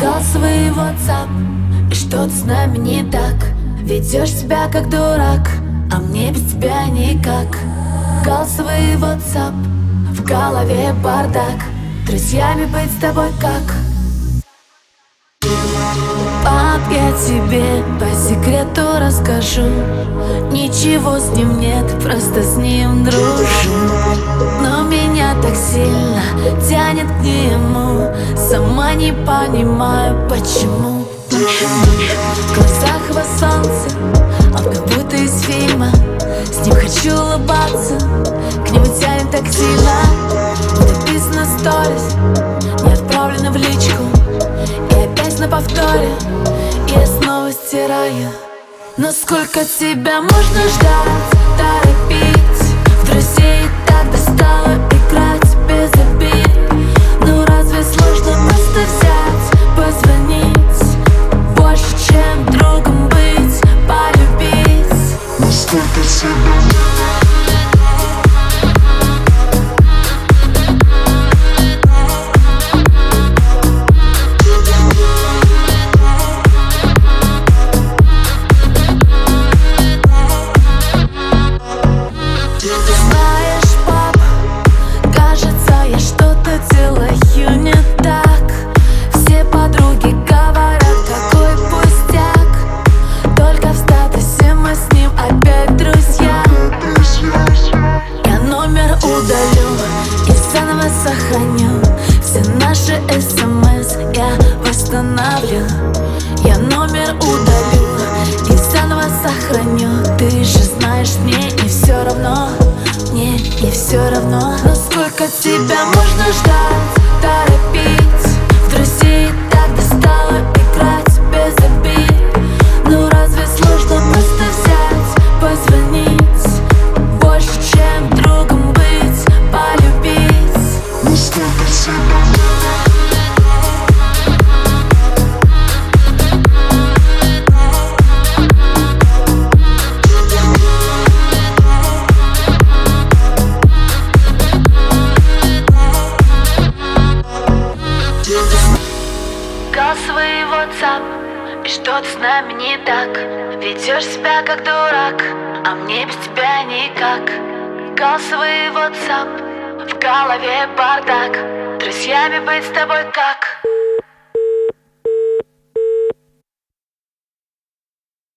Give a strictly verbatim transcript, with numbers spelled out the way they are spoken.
Голосовый WhatsApp, и что-то с нами не так. Ведешь себя как дурак, а мне без тебя никак. Голосовый WhatsApp, в голове бардак. Друзьями быть с тобой как? Пап, я тебе по секрету расскажу. Ничего с ним нет, просто с ним дружу. Но меня так сильно тянет к нему, сама не понимаю, почему. В глазах его солнце, он как будто из фильма. С ним хочу улыбаться, к нему тянет так сильно. Написано сторис, не отправлено в личку, и опять на повторе я снова стираю. Но сколько тебя можно ждать, торопить? В друзей так достало играть без обид. Ну разве сложно просто взять, позвонить? Больше, чем другом быть, полюбить. Но сколько тебя сохраню все наши смс, я восстановлю. Я номер удалю и заново сохраню. Ты же знаешь, мне не все равно, мне не все равно. Но сколько тебя можно ждать, торопить? В друзей так достало играть без обид. Ну разве сложно просто взять, позвонить? Больше, чем другом быть, полюбить. Но сколько тебя Голосовый WhatsApp, и что-то с нами не так. Ведешь себя как дурак, а мне без тебя никак. Голосовый WhatsApp, в голове бардак. Друзьями быть с тобой как?